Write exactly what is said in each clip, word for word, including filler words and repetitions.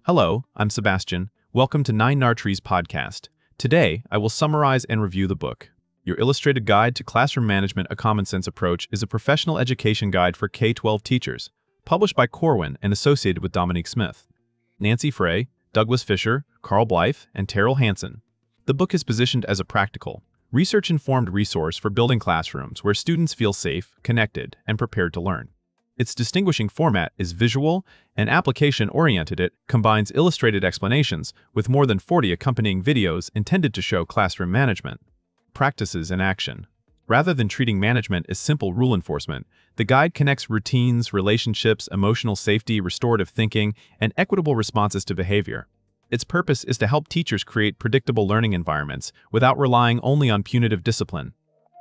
Hello, I'm Sebastian. Welcome to Nine Nartree's podcast. Today, I will summarize and review the book. Your Illustrated Guide to Classroom Management: A Common Sense Approach is a professional education guide for K twelve teachers, published by Corwin and associated with Dominique Smith, Nancy Frey, Douglas Fisher, Carl Blythe, and Terrell Hansen. The book is positioned as a practical, research-informed resource for building classrooms where students feel safe, connected, and prepared to learn. Its distinguishing format is visual and application-oriented. It combines illustrated explanations with more than forty accompanying videos intended to show classroom management practices in action. Rather than treating management as simple rule enforcement, the guide connects routines, relationships, emotional safety, restorative thinking, and equitable responses to behavior. Its purpose is to help teachers create predictable learning environments without relying only on punitive discipline.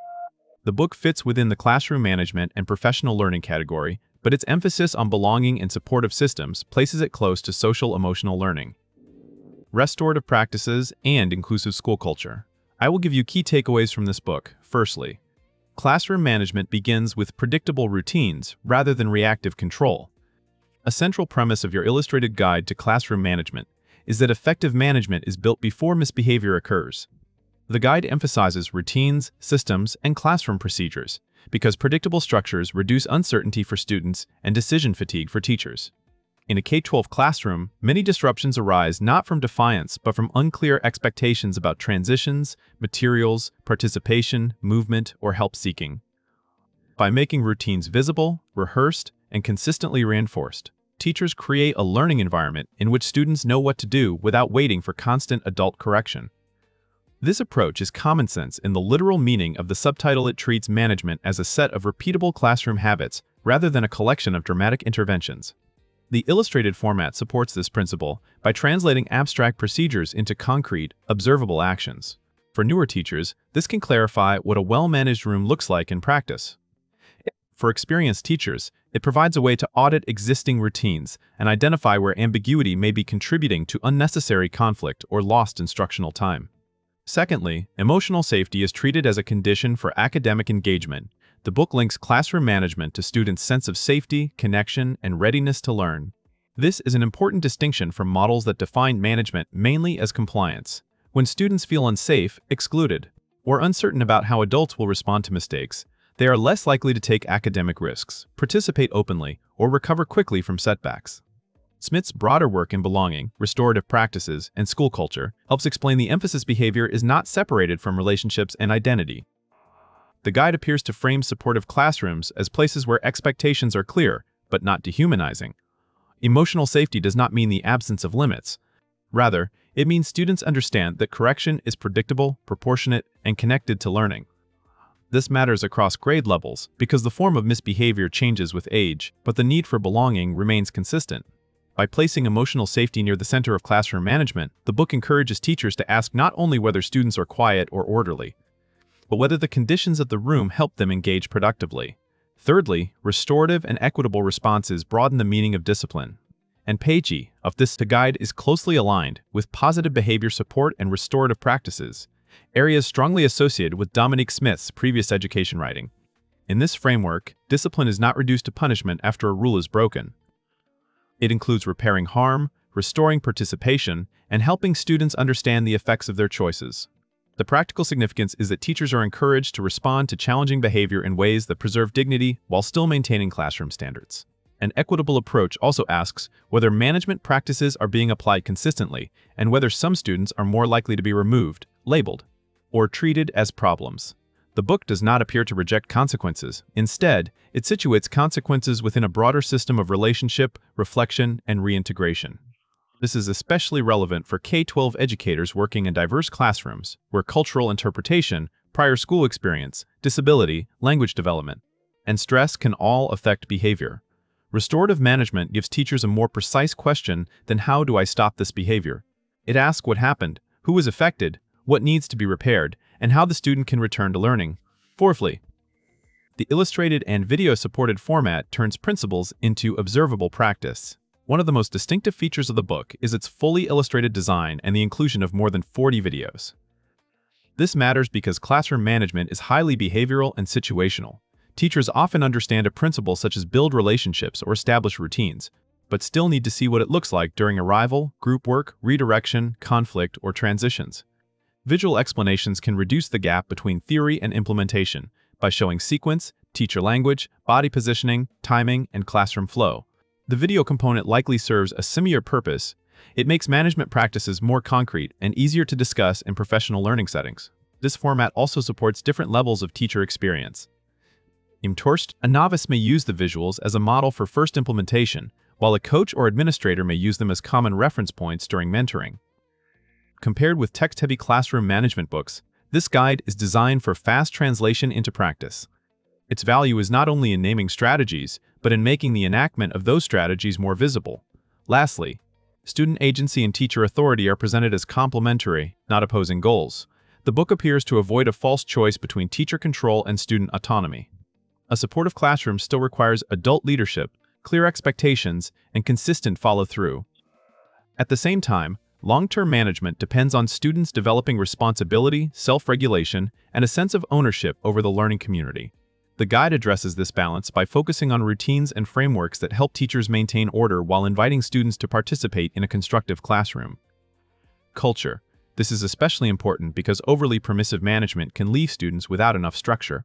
The book fits within the classroom management and professional learning category, but its emphasis on belonging and supportive systems places it close to social-emotional learning, restorative practices, and inclusive school culture. I will give you key takeaways from this book. Firstly, classroom management begins with predictable routines rather than reactive control. A central premise of your Illustrated Guide to Classroom Management is that effective management is built before misbehavior occurs. The guide emphasizes routines, systems, and classroom procedures because predictable structures reduce uncertainty for students and decision fatigue for teachers. In a K twelve classroom, many disruptions arise not from defiance but from unclear expectations about transitions, materials, participation, movement, or help-seeking. By making routines visible, rehearsed, and consistently reinforced, teachers create a learning environment in which students know what to do without waiting for constant adult correction. This approach is common sense in the literal meaning of the subtitle. It treats management as a set of repeatable classroom habits rather than a collection of dramatic interventions. The illustrated format supports this principle by translating abstract procedures into concrete, observable actions. For newer teachers, this can clarify what a well-managed room looks like in practice. For experienced teachers, it provides a way to audit existing routines and identify where ambiguity may be contributing to unnecessary conflict or lost instructional time. Secondly, emotional safety is treated as a condition for academic engagement. The book links classroom management to students' sense of safety, connection, and readiness to learn. This is an important distinction from models that define management mainly as compliance. When students feel unsafe, excluded, or uncertain about how adults will respond to mistakes, they are less likely to take academic risks, participate openly, or recover quickly from setbacks. Smith's broader work in belonging, restorative practices, and school culture helps explain the emphasis behavior is not separated from relationships and identity. The guide appears to frame supportive classrooms as places where expectations are clear, but not dehumanizing. Emotional safety does not mean the absence of limits. Rather, it means students understand that correction is predictable, proportionate, and connected to learning. This matters across grade levels because the form of misbehavior changes with age, but the need for belonging remains consistent. By placing emotional safety near the center of classroom management, the book encourages teachers to ask not only whether students are quiet or orderly, but whether the conditions of the room help them engage productively. Thirdly, restorative and equitable responses broaden the meaning of discipline. And page E of this guide is closely aligned with positive behavior support and restorative practices, areas strongly associated with Dominique Smith's previous education writing. In this framework, discipline is not reduced to punishment after a rule is broken. It includes repairing harm, restoring participation, and helping students understand the effects of their choices. The practical significance is that teachers are encouraged to respond to challenging behavior in ways that preserve dignity while still maintaining classroom standards. An equitable approach also asks whether management practices are being applied consistently and whether some students are more likely to be removed, labeled, or treated as problems. The book does not appear to reject consequences. Instead, it situates consequences within a broader system of relationship, reflection, and reintegration. This is especially relevant for K twelve educators working in diverse classrooms, where cultural interpretation, prior school experience, disability, language development, and stress can all affect behavior. Restorative management gives teachers a more precise question than "How do I stop this behavior?" It asks what happened, who was affected, what needs to be repaired, and how the student can return to learning. Fourthly, the illustrated and video-supported format turns principles into observable practice. One of the most distinctive features of the book is its fully illustrated design and the inclusion of more than forty videos. This matters because classroom management is highly behavioral and situational. Teachers often understand a principle such as build relationships or establish routines, but still need to see what it looks like during arrival, group work, redirection, conflict, or transitions. Visual explanations can reduce the gap between theory and implementation by showing sequence, teacher language, body positioning, timing, and classroom flow. The video component likely serves a similar purpose. It makes management practices more concrete and easier to discuss in professional learning settings. This format also supports different levels of teacher experience. Im Torst, a novice may use the visuals as a model for first implementation, while a coach or administrator may use them as common reference points during mentoring. Compared with text-heavy classroom management books, this guide is designed for fast translation into practice. Its value is not only in naming strategies, but in making the enactment of those strategies more visible. Lastly, student agency and teacher authority are presented as complementary, not opposing goals. The book appears to avoid a false choice between teacher control and student autonomy. A supportive classroom still requires adult leadership, clear expectations, and consistent follow-through. At the same time, long-term management depends on students developing responsibility, self-regulation, and a sense of ownership over the learning community. The guide addresses this balance by focusing on routines and frameworks that help teachers maintain order while inviting students to participate in a constructive classroom. Culture. This is especially important because overly permissive management can leave students without enough structure,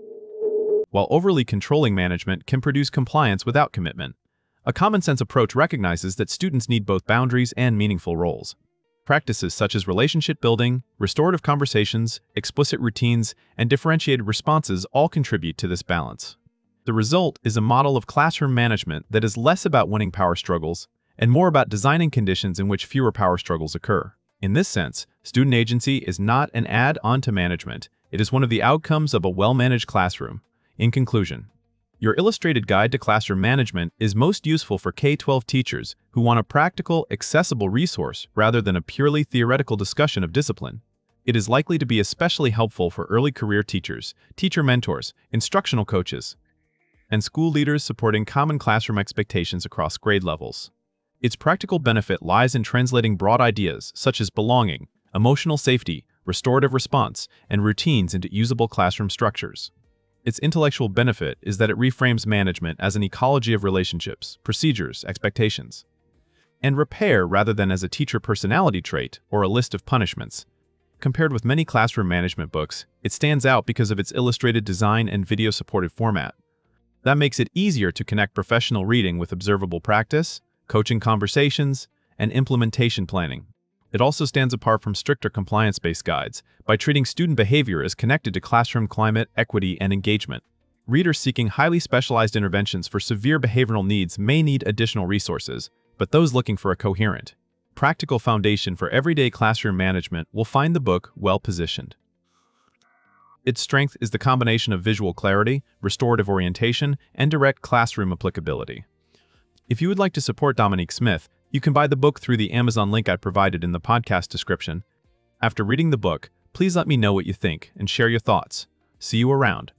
while overly controlling management can produce compliance without commitment. A common-sense approach recognizes that students need both boundaries and meaningful roles. Practices such as relationship building, restorative conversations, explicit routines, and differentiated responses all contribute to this balance. The result is a model of classroom management that is less about winning power struggles and more about designing conditions in which fewer power struggles occur. In this sense, student agency is not an add-on to management. It is one of the outcomes of a well-managed classroom. In conclusion, your illustrated guide to classroom management is most useful for K twelve teachers who want a practical, accessible resource rather than a purely theoretical discussion of discipline. It is likely to be especially helpful for early career teachers, teacher mentors, instructional coaches, and school leaders supporting common classroom expectations across grade levels. Its practical benefit lies in translating broad ideas such as belonging, emotional safety, restorative response, and routines into usable classroom structures. Its intellectual benefit is that it reframes management as an ecology of relationships, procedures, expectations, and repair rather than as a teacher personality trait or a list of punishments. Compared with many classroom management books, it stands out because of its illustrated design and video-supported format. That makes it easier to connect professional reading with observable practice, coaching conversations, and implementation planning. It also stands apart from stricter compliance-based guides by treating student behavior as connected to classroom climate, equity, and engagement. Readers seeking highly specialized interventions for severe behavioral needs may need additional resources, but those looking for a coherent, practical foundation for everyday classroom management will find the book well-positioned. Its strength is the combination of visual clarity, restorative orientation, and direct classroom applicability. If you would like to support Dominique Smith, you can buy the book through the Amazon link I provided in the podcast description. After reading the book, please let me know what you think and share your thoughts. See you around.